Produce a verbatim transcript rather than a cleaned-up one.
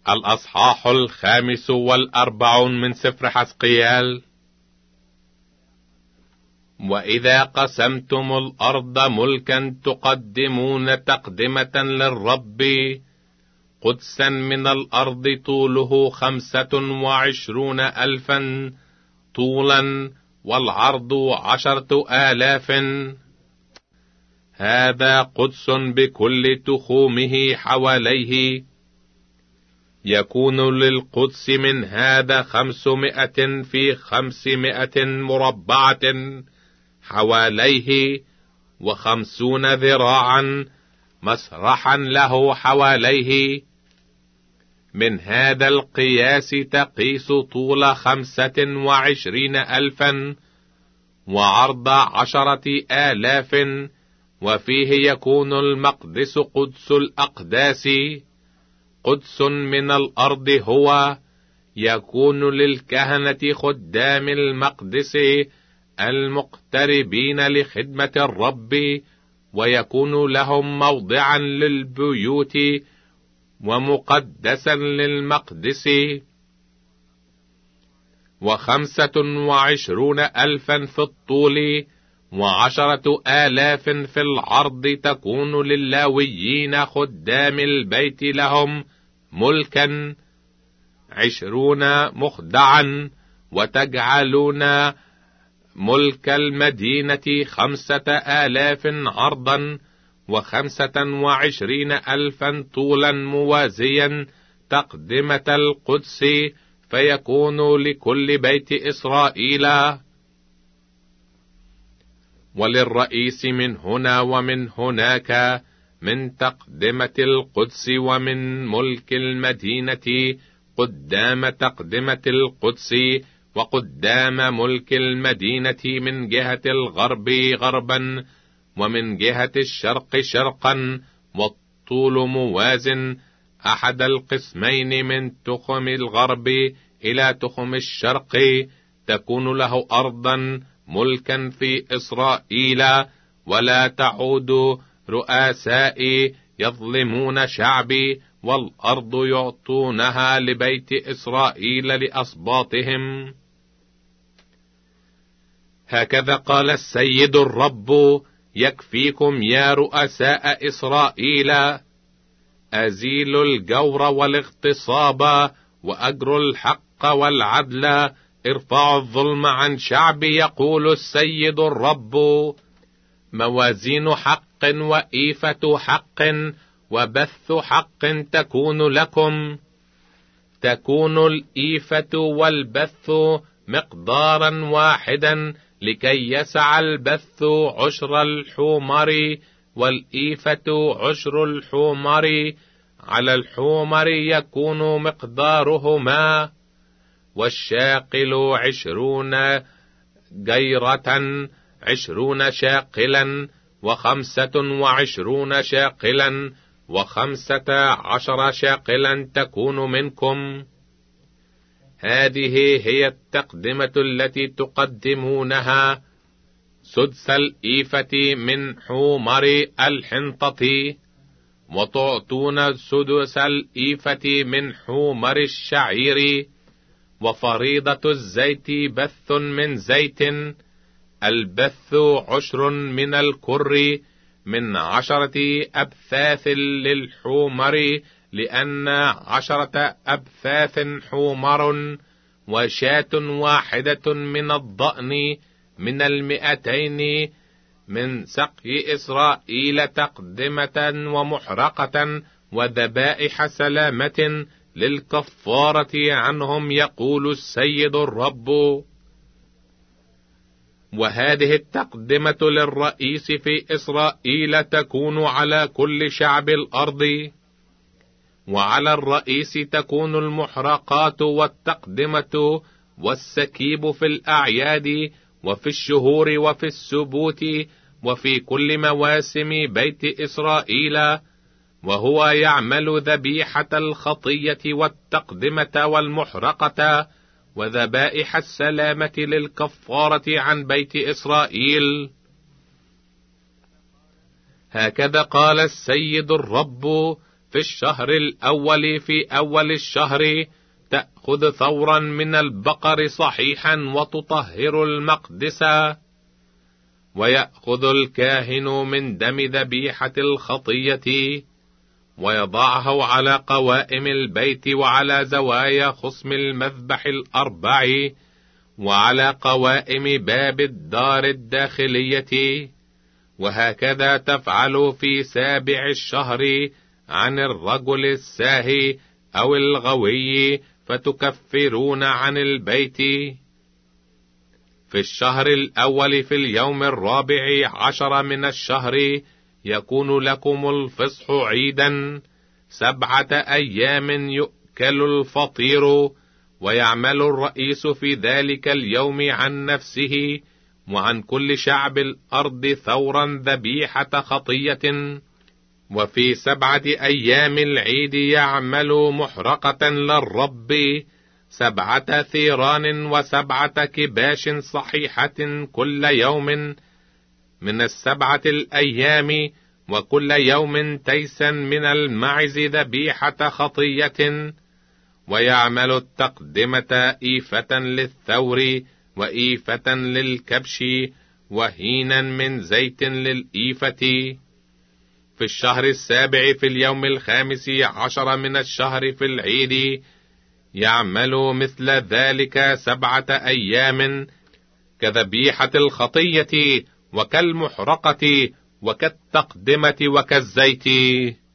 الأصحاح الخامس والأربعون من سفر حزقيال. وإذا قسمتم الأرض ملكا تقدمون تقدمة للرب قدسا من الأرض طوله خمسة وعشرون ألفا طولا والعرض عشرة آلاف، هذا قدس بكل تخومه حواليه. يكون للقدس من هذا خمسمائة في خمسمائة مربعة حواليه، وخمسون ذراعا مسرحا له حواليه. من هذا القياس تقيس طول خمسة وعشرين ألفا وعرض عشرة آلاف، وفيه يكون المقدس قدس الأقداس. قدس من الأرض هو، يكون للكهنة خدام المقدس المقتربين لخدمة الرب، ويكون لهم موضعا للبيوت ومقدسا للمقدس. وخمسة وعشرون ألفا في الطول وعشرة آلاف في العرض تكون للاويين خدام البيت لهم ملكا، عشرون مخدعا. وتجعلون ملك المدينة خمسة آلاف عرضا وخمسة وعشرين ألفا طولا موازيا تقدمة القدس، فيكون لكل بيت إسرائيل. وللرئيس من هنا ومن هناك من تقدمة القدس ومن ملك المدينة قدام تقدمة القدس وقدام ملك المدينة من جهة الغرب غربا ومن جهة الشرق شرقا، والطول موازن أحد القسمين من تخم الغرب إلى تخم الشرق. تكون له أرضا ملكا في إسرائيل، ولا تعود رؤسائي يظلمون شعبي، والأرض يعطونها لبيت إسرائيل لأسباطهم. هكذا قال السيد الرب: يكفيكم يا رؤساء إسرائيل، أزيل الجور والاغتصاب وأجر الحق والعدل، ارفعوا الظلم عن شعبي، يقول السيد الرب. موازين حق وإيفة حق وبث حق تكون لكم، تكون الإيفة والبث مقدارا واحدا، لكي يسع البث عشر الحمر والإيفة عشر الحمر. على الحمر يكون مقدارهما، والشاقل عشرون جيرة عشرون شاقلا، وخمسة وعشرون شاقلا، وخمسة عشر شاقلا تكون منكم. هذه هي التقدمة التي تقدمونها: سدس الإيفة من حمر الحنطة، وتعطون سدس الإيفة من حمر الشعير. وفريضة الزيت بث من زيت، البث عشر من الكر، من عشرة أبثاث للحمر، لأن عشرة أبثاث حمر. وشاة واحدة من الضأن من المئتين من سقي إسرائيل تقدمة ومحرقة وذبائح سلامة للكفارة عنهم، يقول السيد الرب. وهذه التقدمة للرئيس في إسرائيل تكون على كل شعب الأرض. وعلى الرئيس تكون المحرقات والتقدمة والسكيب في الأعياد وفي الشهور وفي السبوت وفي كل مواسم بيت إسرائيل، وهو يعمل ذبيحة الخطية والتقدمة والمحرقة وذبائح السلامة للكفارة عن بيت إسرائيل. هكذا قال السيد الرب: في في الشهر الأول في أول الشهر تأخذ ثورا من البقر صحيحا وتطهر المقدس. ويأخذ الكاهن من دم ذبيحة الخطية ويضعه على قوائم البيت وعلى زوايا خصم المذبح الأربع وعلى قوائم باب الدار الداخلية. وهكذا تفعل في سابع الشهر عن الرجل الساهي أو الغوي، فتكفرون عن البيت. في الشهر الأول في اليوم الرابع عشر من الشهر يكون لكم الفصح عيدا، سبعة أيام يؤكل الفطير. ويعمل الرئيس في ذلك اليوم عن نفسه وعن كل شعب الأرض ثورا ذبيحة خطية. وفي سبعة أيام العيد يعمل محرقة للرب، سبعة ثيران وسبعة كباش صحيحة كل يوم من السبعة الأيام، وكل يوم تيسا من المعز ذبيحة خطية. ويعمل التقدمة إيفة للثور وإيفة للكبش وهينا من زيت للإيفة. في الشهر السابع في اليوم الخامس عشر من الشهر في العيد يعمل مثل ذلك سبعة أيام كذبيحة الخطية وكالمحرقة وكالتقدمة وكالزيت.